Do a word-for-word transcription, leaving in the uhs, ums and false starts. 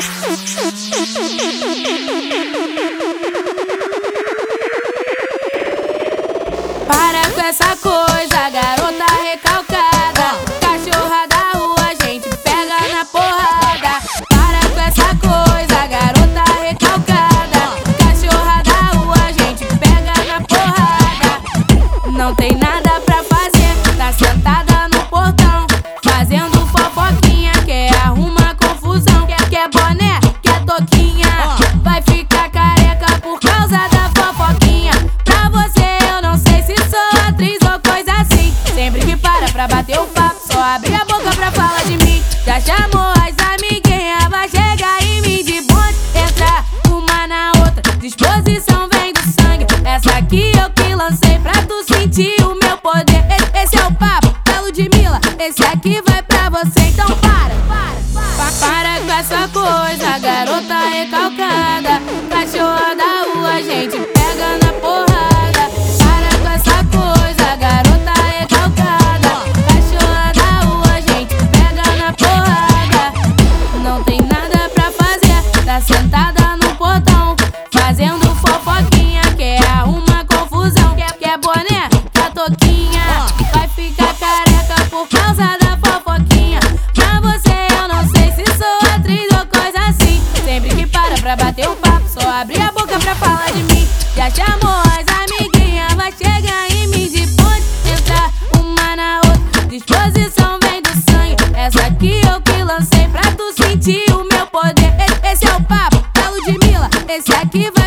Para com essa coisa, garota recalcada. Cachorra da rua, a gente pega na porrada. Para com essa coisa, garota recalcada. Cachorra da rua, a gente pega na porrada. Não tem nada pra fazer, tá sentada no portão, fazendo fofoquinha, quer arrumar confusão. Quer, quer boné, quer toquinha, vai ficar careca por causa da fofoquinha. Pra você eu não sei se sou atriz ou coisa assim. Sempre que para pra bater o papo, só abre a boca pra falar de mim. Já chamou as amiguinhas, vai chegar em mim de bonde. Entra uma na outra, disposição vem do sangue. Essa aqui eu que lancei pra tu sentir o meu poder. Esse é o papo da Ludmilla, esse aqui vai pra você, então para, para, para. Para com essa coisa, garota recalcada. Cachorra da rua, a gente pega na porrada. Para com essa coisa, garota recalcada. Cachorra da rua, a gente pega na porrada. Não tem nada pra fazer, tá sentada no portão, fazendo fofoquinha, quer arrumar confusão. Quer, quer boné, quer toquinha, vai ficar careca por causa da fofoquinha. Pra você eu não sei se sou atriz ou coisa assim. Sempre que para pra bater o papo, só abre a boca pra falar de mim. Já chamou as amiguinhas, vai chegar em mim de ponte. Entra uma na outra, disposição vem do sangue. Essa aqui eu que lancei pra tu sentir o meu poder. Esse é o papo da Ludmilla, esse aqui vai